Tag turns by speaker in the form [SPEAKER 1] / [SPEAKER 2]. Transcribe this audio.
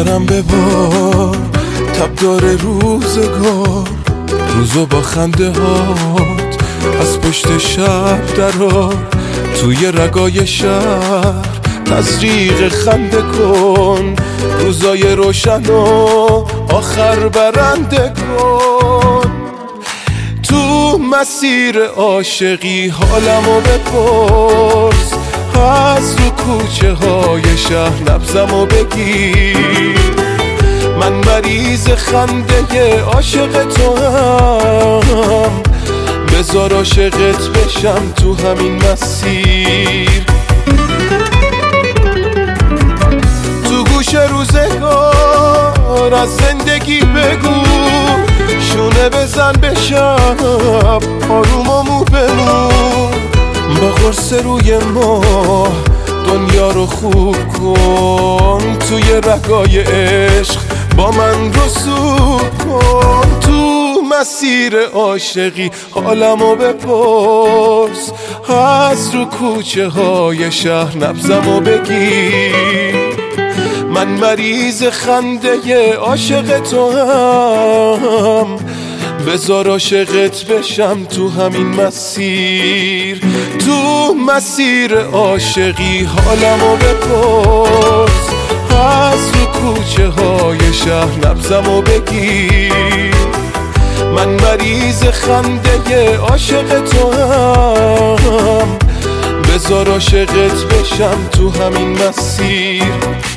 [SPEAKER 1] سرم ببار تب داره روزگار، روزو با خنده هات از پشت شب درار، توی رگای شهر تزریق خنده کن، روزای روشن و آخر برنده کن. تو مسیر عاشقی حالمو بپرس، از رو کوچه های شهر نبضمو بگیر، من مریض خنده عاشق تو هم، بذار عاشقت بشم تو همین مسیر. تو گوش روزگار از زندگی بگو، شونه بزن به شب آروممو بمون، با قرص روی ماه دنیا رو خوب کن، توی رگای عشق با من رسوب کن. تو مسیر عاشقی حالمو بپرس، از رو کوچه های شهر نبضمو بگیر، من مریض خنده عاشق تو هم، بذار عاشقت بشم تو همین مسیر. تو مسیر عاشقی حالمو بپرس، از رو کوچه های شهر نبضمو بگیر، من مریض خنده عاشق تو هم، بذار عاشقت بشم تو همین مسیر.